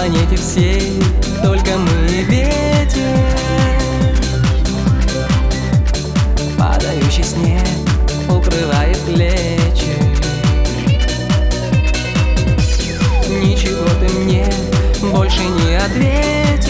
планете всей только мы и ветер, падающий снег укрывает плечи. Ничего ты мне больше не ответишь,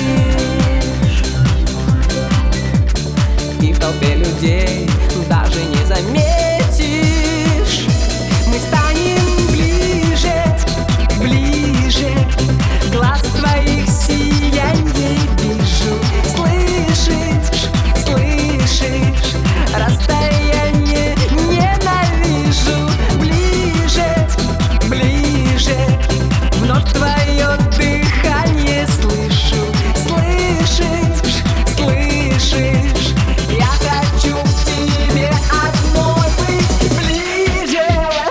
и в толпе людей даже не заметишь. Мы станем ближе, ближе, глаз твоих сиянье вижу. Слышишь, слышишь, расстояние ненавижу. Ближе, ближе, вновь твое дыхание слышу. Слышишь, слышишь, я хочу к тебе одной быть ближе.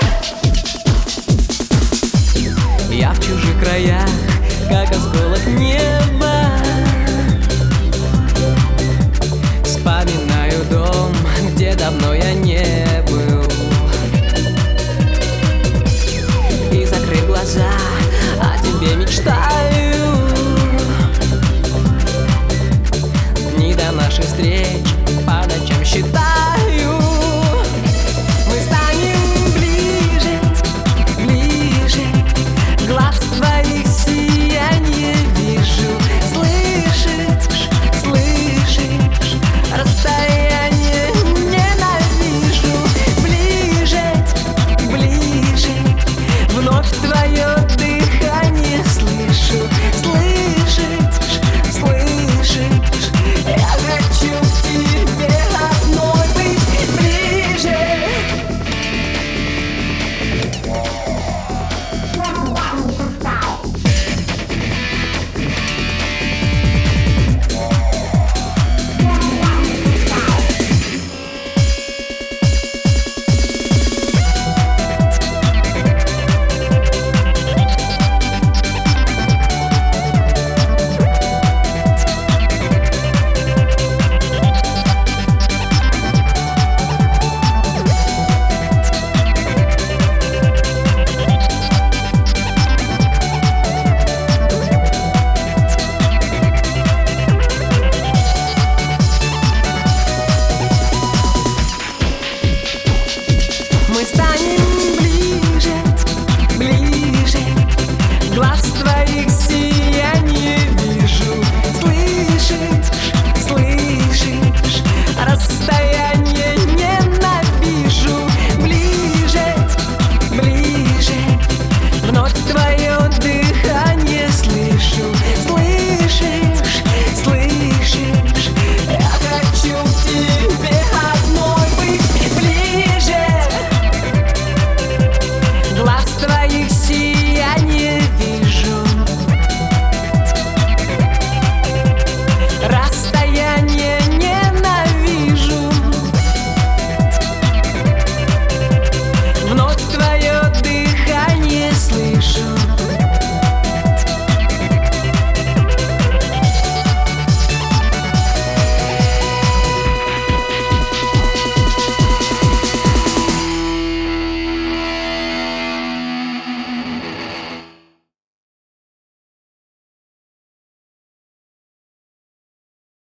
Я в чужих краях, как осколок неба, вспоминаю дом, где давно я не был, и, закрыв глаза, о тебе мечтаю. Дни до наших встреч по ночам считаю. Мы станем ближе, ближе, глаз твоих сияние вижу. Слышишь, слышишь, расстояние ненавижу. Ближе, ближе, вновь твое дыхание слышу. Слышишь, слышишь, я хочу к тебе одной быть ближе. Мы станем ближе, ближе, глаз твоих сияние вижу. Слышишь, слышишь, расстояние ненавижу. Ближе, ближе, вновь твое